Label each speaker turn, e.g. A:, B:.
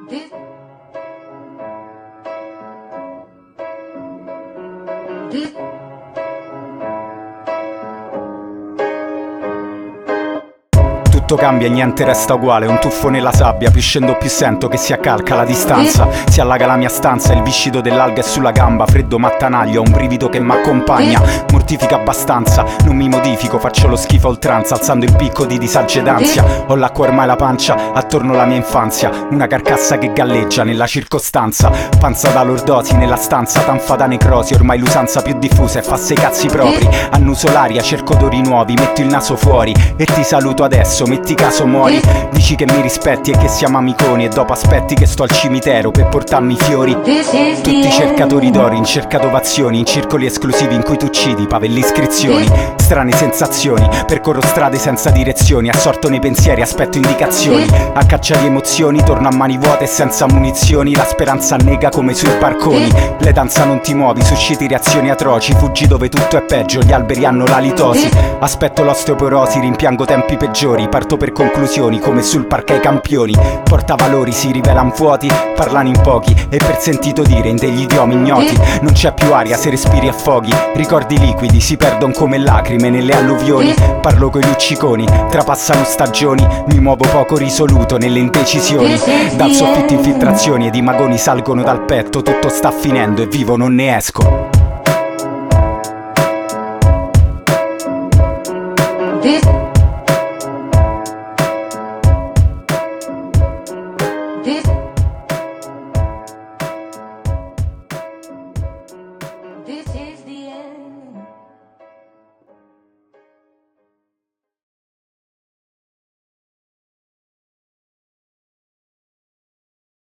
A: Tutto cambia e niente resta uguale, un tuffo nella sabbia, più scendo più sento che si accalca la distanza. Si allaga la mia stanza, il viscido dell'alga è sulla gamba, freddo m'attanaglia, un brivido che m'accompagna. Mortifica abbastanza, non mi modifico, faccio lo schifo a oltranza, alzando il picco di disagio ed ansia. Ho l'acqua ormai la pancia, attorno alla mia infanzia, una carcassa che galleggia nella circostanza. Panza da lordosi nella stanza, tanfa da necrosi, ormai l'usanza più diffusa e fa sei cazzi propri. Annuso l'aria, cerco odori nuovi, metto il naso fuori e ti saluto adesso, metti caso muori. Dici che mi rispetti e che siamo amiconi, e dopo aspetti che sto al cimitero per portarmi i fiori. Tutti cercatori d'oro, in cerca d'ovazioni, in circoli esclusivi in cui tu uccidi, pavelli iscrizioni. Strane sensazioni, percorro strade senza direzioni, assorto nei pensieri, aspetto indicazioni. A caccia di emozioni, torno a mani vuote e senza munizioni. La speranza annega come sui barconi. Le danza non ti muovi, susciti reazioni atroci. Fuggi dove tutto è peggio, gli alberi hanno la litosi. Aspetto l'osteoporosi, rimpiango tempi peggiori. Parto per conclusioni come sul parquet ai campioni. Portavalori si rivelan vuoti, parlano in pochi e per sentito dire in degli idiomi ignoti. Non c'è più aria se respiri affoghi, ricordi liquidi si perdon come lacrime nelle alluvioni. Parlo coi lucciconi, trapassano stagioni, mi muovo poco risoluto nelle indecisioni. Dal soffitto infiltrazioni ed i magoni salgono dal petto, tutto sta finendo e vivo non ne esco.